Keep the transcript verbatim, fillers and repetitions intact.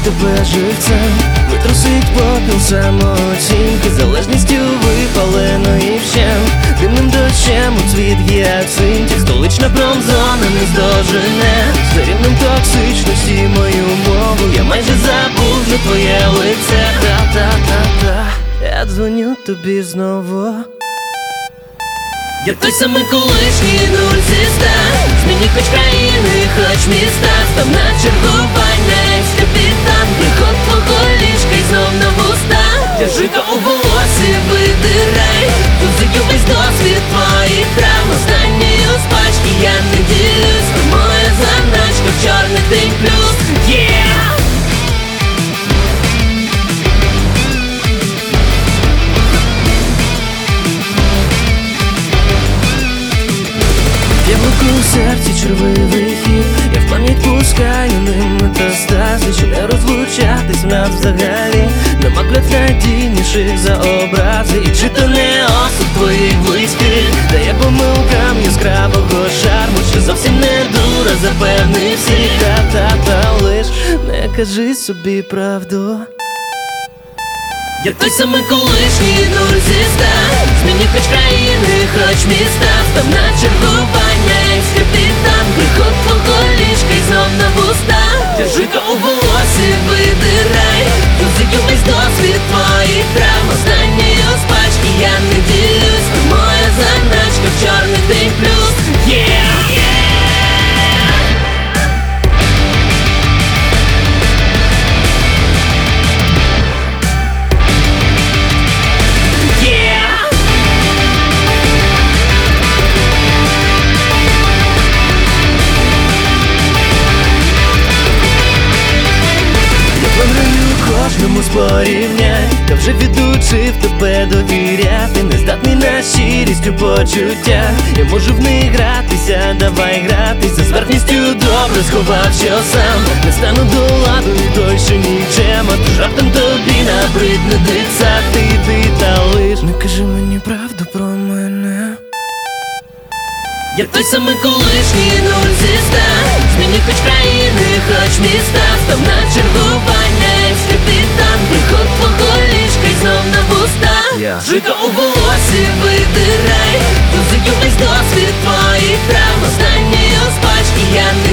тебе живцем, витрусить попіл самооцінки, залежністю випаленої вщент, димним дощем у цвіт гіацинтів. Столична промзона не здожене за рівнем токсичності мою мову. Я майже забув вже твоє лице. Та-та-та-та, я дзвоню тобі знову. Я той самий колишній нуль зі ста. Зміни хоч країни, хоч міста. Став на чергування, екс-капітан. Приход твого ліжка й знов на вуста. Тяжика у волосі видирай. Тузиків весь досвід твоїх травм. Останньою з пачки я не ділюсь. Моя заначка в чорний день плюс. Yeah! Я блокую в серці червивий хід, я в пам'ять пускаю ним метастази, щоб не розлучатись в нас взагалі. Нема клят надійніших за образи. І чи то не осуд твоїх близьких дає помилкам яскравого шарму, що зовсім не дура, запевни всіх. Та-та-та, лиш не кажи собі правду. Я той самий колишній нуль зі ста. Зміни хоч країни, хоч міста. Став на чергування, екс-капітан. Приход твого ліжка й знов на вуста. Тяжика у волосі видирай. Тузиків весь досвід твоїх травм. Останньою з пачки я не ділюсь. Моя заначка в чорний день плюс. Yeah! Кожному спорівняй, та вже відучив тебе довіряти. Не здатний на щирість у почуттях. Я можу в них гратися, давай гратись. За зверхністю добре сховав, що сам не стану до ладу і той, що нічема. Тож раптом тобі набридне дицати ти, та лиш не кажи мені правду про мене. Я той самий колишній нуль зі ста. Зміни хоч країни, хоч міста. Став на чергування, екс-капітан. Приход твого ліжка й знов на вуста. yeah. Жика у волосі видирай. Тузиків весь досвід твоїх травм. Останньою з пачки я не